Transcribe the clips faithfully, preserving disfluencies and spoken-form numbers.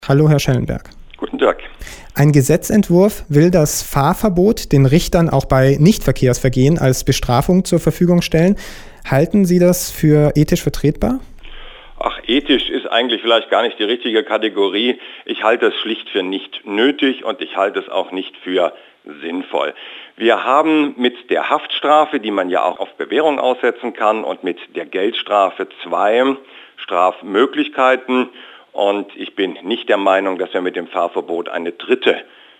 Hallo, Herr Schellenberg. Guten Tag. Ein Gesetzentwurf will das Fahrverbot den Richtern auch bei Nichtverkehrsvergehen als Bestrafung zur Verfügung stellen. Halten Sie das für ethisch vertretbar? Ach, ethisch ist eigentlich vielleicht gar nicht die richtige Kategorie. Ich halte es schlicht für nicht nötig und ich halte es auch nicht für sinnvoll. Wir haben mit der Haftstrafe, die man ja auch auf Bewährung aussetzen kann, und mit der Geldstrafe zwei Strafmöglichkeiten. Und ich bin nicht der Meinung, dass wir mit dem Fahrverbot eine dritte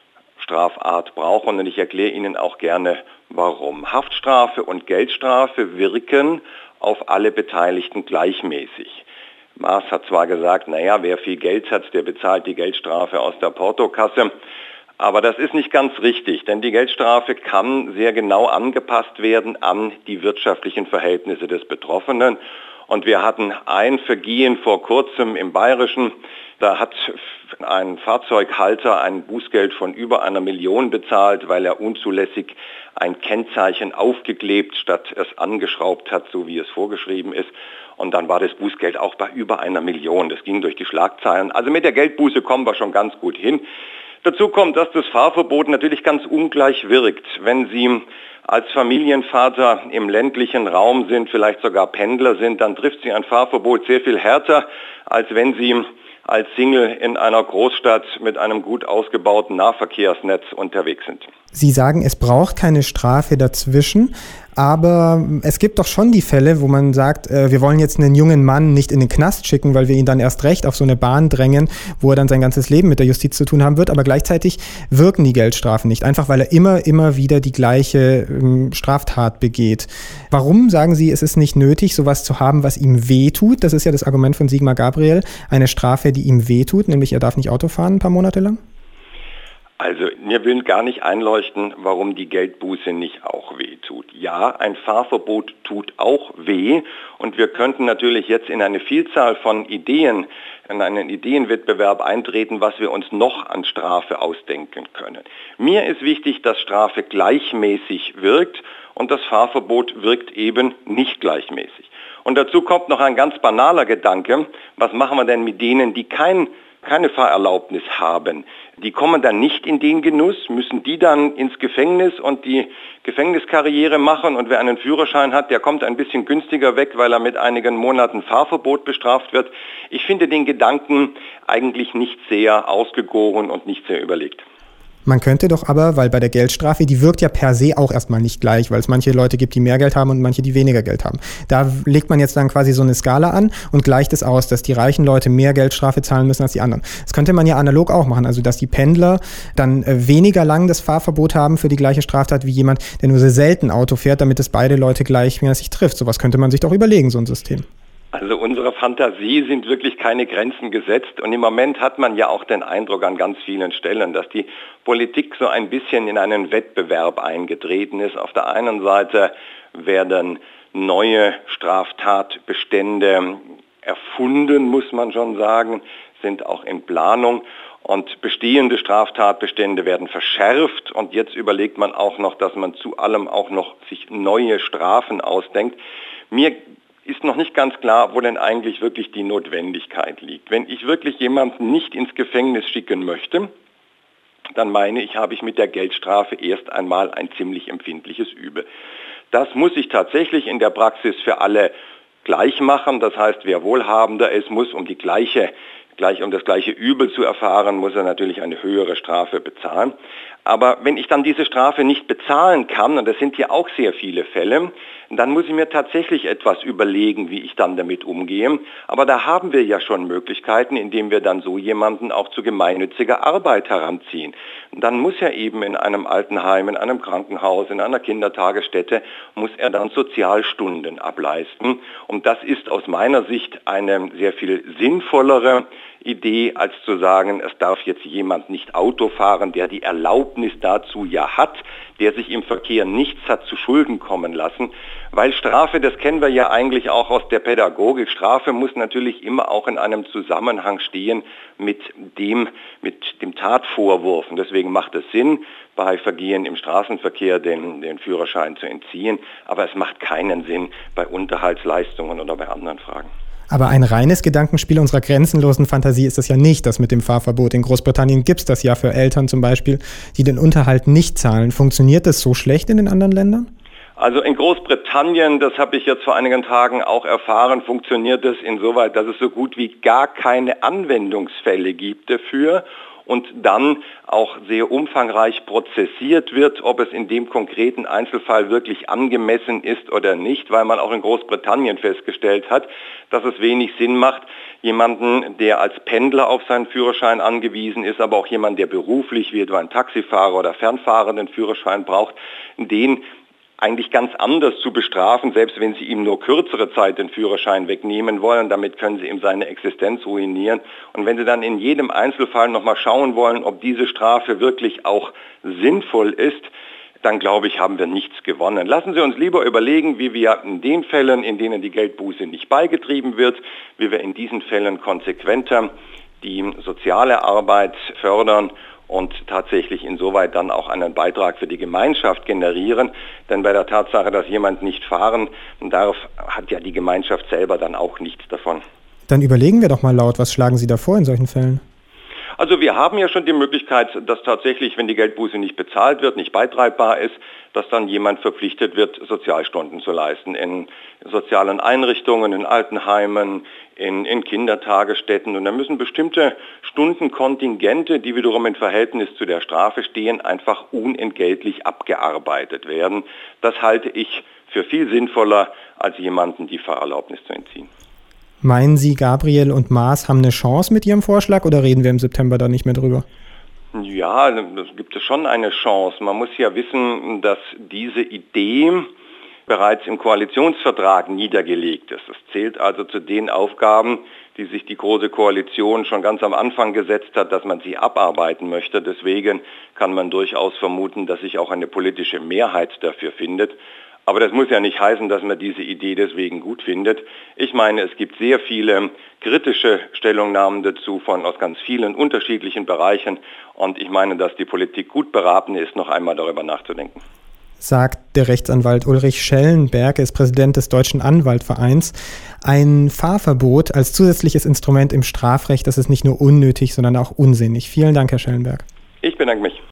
Strafart brauchen. Und ich erkläre Ihnen auch gerne, warum. Haftstrafe und Geldstrafe wirken auf alle Beteiligten gleichmäßig. Maas hat zwar gesagt, naja, wer viel Geld hat, der bezahlt die Geldstrafe aus der Portokasse. Aber das ist nicht ganz richtig, denn die Geldstrafe kann sehr genau angepasst werden an die wirtschaftlichen Verhältnisse des Betroffenen. Und wir hatten ein Vergehen vor kurzem im Bayerischen. Da hat ein Fahrzeughalter ein Bußgeld von über einer Million bezahlt, weil er unzulässig ein Kennzeichen aufgeklebt statt es angeschraubt hat, so wie es vorgeschrieben ist. Und dann war das Bußgeld auch bei über einer Million. Das ging durch die Schlagzeilen. Also mit der Geldbuße kommen wir schon ganz gut hin. Dazu kommt, dass das Fahrverbot natürlich ganz ungleich wirkt. Wenn Sie als Familienvater im ländlichen Raum sind, vielleicht sogar Pendler sind, dann trifft Sie ein Fahrverbot sehr viel härter, als wenn Sie als Single in einer Großstadt mit einem gut ausgebauten Nahverkehrsnetz unterwegs sind. Sie sagen, es braucht keine Strafe dazwischen, aber es gibt doch schon die Fälle, wo man sagt, äh, wir wollen jetzt einen jungen Mann nicht in den Knast schicken, weil wir ihn dann erst recht auf so eine Bahn drängen, wo er dann sein ganzes Leben mit der Justiz zu tun haben wird, aber gleichzeitig wirken die Geldstrafen nicht, einfach weil er immer, immer wieder die gleiche ähm, Straftat begeht. Warum, sagen Sie, ist es nicht nötig, sowas zu haben, was ihm wehtut? Das ist ja das Argument von Sigmar Gabriel, eine Strafe, die ihm wehtut, nämlich er darf nicht Auto fahren ein paar Monate lang? Also mir will gar nicht einleuchten, warum die Geldbuße nicht auch weh tut. Ja, ein Fahrverbot tut auch weh und wir könnten natürlich jetzt in eine Vielzahl von Ideen, in einen Ideenwettbewerb eintreten, was wir uns noch an Strafe ausdenken können. Mir ist wichtig, dass Strafe gleichmäßig wirkt und das Fahrverbot wirkt eben nicht gleichmäßig. Und dazu kommt noch ein ganz banaler Gedanke, was machen wir denn mit denen, die kein keine Fahrerlaubnis haben, die kommen dann nicht in den Genuss, müssen die dann ins Gefängnis und die Gefängniskarriere machen, und wer einen Führerschein hat, der kommt ein bisschen günstiger weg, weil er mit einigen Monaten Fahrverbot bestraft wird. Ich finde den Gedanken eigentlich nicht sehr ausgegoren und nicht sehr überlegt. Man könnte doch aber, weil bei der Geldstrafe, die wirkt ja per se auch erstmal nicht gleich, weil es manche Leute gibt, die mehr Geld haben und manche, die weniger Geld haben. Da legt man jetzt dann quasi so eine Skala an und gleicht es aus, dass die reichen Leute mehr Geldstrafe zahlen müssen als die anderen. Das könnte man ja analog auch machen, also dass die Pendler dann äh, weniger lang das Fahrverbot haben für die gleiche Straftat wie jemand, der nur sehr selten Auto fährt, damit es beide Leute gleichmäßig trifft. Sowas könnte man sich doch überlegen, so ein System. Also unserer Fantasie sind wirklich keine Grenzen gesetzt, und im Moment hat man ja auch den Eindruck an ganz vielen Stellen, dass die Politik so ein bisschen in einen Wettbewerb eingetreten ist. Auf der einen Seite werden neue Straftatbestände erfunden, muss man schon sagen, sind auch in Planung, und bestehende Straftatbestände werden verschärft, und jetzt überlegt man auch noch, dass man zu allem auch noch sich neue Strafen ausdenkt. Mir ist noch nicht ganz klar, wo denn eigentlich wirklich die Notwendigkeit liegt. Wenn ich wirklich jemanden nicht ins Gefängnis schicken möchte, dann meine ich, habe ich mit der Geldstrafe erst einmal ein ziemlich empfindliches Übel. Das muss ich tatsächlich in der Praxis für alle gleich machen. Das heißt, wer wohlhabender ist, muss um die gleiche, gleich um das gleiche Übel zu erfahren, muss er natürlich eine höhere Strafe bezahlen. Aber wenn ich dann diese Strafe nicht bezahlen kann, und das sind hier auch sehr viele Fälle, dann muss ich mir tatsächlich etwas überlegen, wie ich dann damit umgehe. Aber da haben wir ja schon Möglichkeiten, indem wir dann so jemanden auch zu gemeinnütziger Arbeit heranziehen. Und dann muss er eben in einem Altenheim, in einem Krankenhaus, in einer Kindertagesstätte, muss er dann Sozialstunden ableisten. Und das ist aus meiner Sicht eine sehr viel sinnvollere Idee, als zu sagen, es darf jetzt jemand nicht Auto fahren, der die Erlaubnis dazu ja hat, der sich im Verkehr nichts hat zu Schulden kommen lassen. Weil Strafe, das kennen wir ja eigentlich auch aus der Pädagogik, Strafe muss natürlich immer auch in einem Zusammenhang stehen mit dem, mit dem Tatvorwurf. Und deswegen macht es Sinn, bei Vergehen im Straßenverkehr den, den Führerschein zu entziehen. Aber es macht keinen Sinn bei Unterhaltsleistungen oder bei anderen Fragen. Aber ein reines Gedankenspiel unserer grenzenlosen Fantasie ist das ja nicht, das mit dem Fahrverbot. In Großbritannien gibt es das ja für Eltern zum Beispiel, die den Unterhalt nicht zahlen. Funktioniert das so schlecht in den anderen Ländern? Also in Großbritannien, das habe ich jetzt vor einigen Tagen auch erfahren, funktioniert es insoweit, dass es so gut wie gar keine Anwendungsfälle gibt dafür und dann auch sehr umfangreich prozessiert wird, ob es in dem konkreten Einzelfall wirklich angemessen ist oder nicht, weil man auch in Großbritannien festgestellt hat, dass es wenig Sinn macht, jemanden, der als Pendler auf seinen Führerschein angewiesen ist, aber auch jemand, der beruflich wie etwa ein Taxifahrer oder Fernfahrer den Führerschein braucht, den eigentlich ganz anders zu bestrafen, selbst wenn sie ihm nur kürzere Zeit den Führerschein wegnehmen wollen. Damit können sie ihm seine Existenz ruinieren. Und wenn sie dann in jedem Einzelfall nochmal schauen wollen, ob diese Strafe wirklich auch sinnvoll ist, dann glaube ich, haben wir nichts gewonnen. Lassen Sie uns lieber überlegen, wie wir in den Fällen, in denen die Geldbuße nicht beigetrieben wird, wie wir in diesen Fällen konsequenter die soziale Arbeit fördern und tatsächlich insoweit dann auch einen Beitrag für die Gemeinschaft generieren. Denn bei der Tatsache, dass jemand nicht fahren darf, hat ja die Gemeinschaft selber dann auch nichts davon. Dann überlegen wir doch mal laut, was schlagen Sie da vor in solchen Fällen? Also wir haben ja schon die Möglichkeit, dass tatsächlich, wenn die Geldbuße nicht bezahlt wird, nicht beitreibbar ist, dass dann jemand verpflichtet wird, Sozialstunden zu leisten in sozialen Einrichtungen, in Altenheimen, in, in Kindertagesstätten. Und da müssen bestimmte Stundenkontingente, die wiederum im Verhältnis zu der Strafe stehen, einfach unentgeltlich abgearbeitet werden. Das halte ich für viel sinnvoller, als jemanden die Fahrerlaubnis zu entziehen. Meinen Sie, Gabriel und Maas haben eine Chance mit Ihrem Vorschlag oder reden wir im September da nicht mehr drüber? Ja, es gibt schon eine Chance. Man muss ja wissen, dass diese Idee bereits im Koalitionsvertrag niedergelegt ist. Es zählt also zu den Aufgaben, die sich die Große Koalition schon ganz am Anfang gesetzt hat, dass man sie abarbeiten möchte. Deswegen kann man durchaus vermuten, dass sich auch eine politische Mehrheit dafür findet. Aber das muss ja nicht heißen, dass man diese Idee deswegen gut findet. Ich meine, es gibt sehr viele kritische Stellungnahmen dazu von aus ganz vielen unterschiedlichen Bereichen. Und ich meine, dass die Politik gut beraten ist, noch einmal darüber nachzudenken. Sagt der Rechtsanwalt Ulrich Schellenberg, er ist Präsident des Deutschen Anwaltvereins. Ein Fahrverbot als zusätzliches Instrument im Strafrecht, das ist nicht nur unnötig, sondern auch unsinnig. Vielen Dank, Herr Schellenberg. Ich bedanke mich.